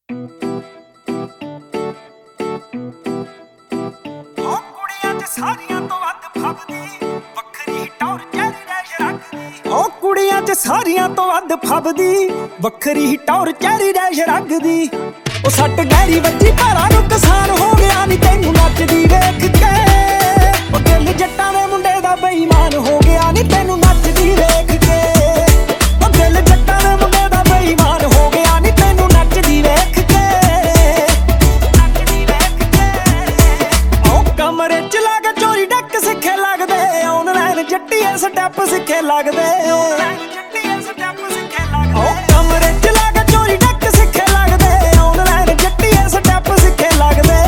ਕੁੜੀਆਂ 'ਚ ਸਾਰੀਆਂ ਤੋਂ ਵੱਧ ਫੱਬਦੀ ਵੱਖਰੀ ਟੌਰ ਚੈਰੀ ਰੈਸ਼ ਰੱਖਦੀ। ਉਹ ਕੁੜੀਆਂ 'ਚ ਸਾਰੀਆਂ ਤੋਂ ਵੱਧ ਫੱਬਦੀ ਵੱਖਰੀ ਟੌਰ ਚੈਰੀ ਰੈਸ਼ ਰੱਖਦੀ। ਉਹ ਸੱਟ ਗਹਿਰੀ ਵੱਜੀ ਭਾਰਾ ਨੁਕਸਾਨ ਹੋ ਗਿਆ ਨੀ ਤੈਨੂੰ ਨੱਚਦੀ ਵੇਖ ਕੇ। ਉਹ ਦਿਲ ਜੱਟਾਂ ਦੇ ਮੁੰਡੇ ਦਾ ਬੇਈਮਾਨ ਹੋ ਗਿਆ ਨੀ ਤੈਨੂੰ ਨੱਚਦੀ ਵੇਖ ਕੇ। ਉਹ ਦਿਲ ਜੱਟਾਂ ਦੇ ਮੁੰਡੇ ਦਾ ਬੇਈਮਾਨ ਹੋ ਗਿਆ ਨੀ ਤੈਨੂੰ ਨੱਚਦੀ ਵੇਖ ਕੇ। ਕਮਰੇ ਚ ਲਾ ਕੇ ਚੋਰੀ ਡੱਕ ਸਿੱਖੇ ਲੱਗਦੇ ਆਨਲਾਈਨ ਜੱਟੀਏ ਸਟੈਪ ਸਿੱਖੇ ਲੱਗਦੇ। ਉਹ ਕਮਰੇ ਚ ਲਾ ਕੇ ਚੋਰੀ ਡੱਕ ਸਿੱਖੇ ਲੱਗਦੇ ਆਨਲਾਈਨ ਜੱਟੀਏ ਸਟੈਪ ਸਿੱਖੇ ਲੱਗਦੇ।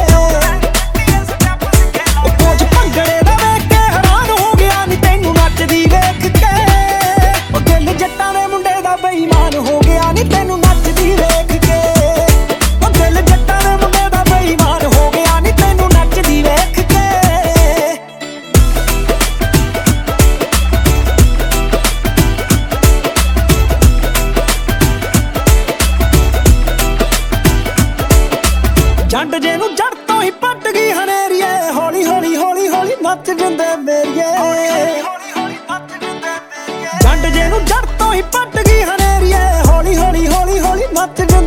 ਉਹ ਕੋਚ ਭੰਗੜੇ ਦਾ ਵੇਖ ਕੇ ਹੈਰਾਨ ਹੋ ਗਿਆ ਨੀ ਤੈਨੂੰ ਨੱਚਦੀ ਵੇਖ ਕੇ। ਉਹ ਦਿਲ ਜੱਟਾਂ ਦੇ ਮੁੰਡੇ ਦਾ ਬੇਈਮਾਨ ਹੋ ਗਿਆ ਨੀ ਤੈਨੂੰ ਨੱਚਦੀ ਵੇਖ ਕੇ। ਉਹ ਦਿਲ ਜੱਟਾਂ ਦੇ ਮੁੰਡੇ ਦਾ ਬੇਈਮਾਨ ਹੋ ਗਿਆ ਨੀ ਤੈਨੂੰ ਨੱਚਦੀ ਵੇਖ ਕੇ। ਜੰਡ ਜੇ ਨੂੰ ਜੜ ਤੋਂ ਹੀ ਪੱਟ ਗਈ ਹਨੇਰੀਏ ਹੌਲੀ ਹੌਲੀ ਹੌਲੀ ਹੌਲੀ ਨੱਚ ਜਾਂਦੇ ਮੇਰੀਏ। ਜੰਡ ਜੇ ਨੂੰ ਜੜ ਤੋਂ ਹੀ ਪੱਟ ਗਈ ਹਨੇਰੀਏ ਹੌਲੀ ਹੌਲੀ ਹੌਲੀ ਹੌਲੀ ਨੱਚ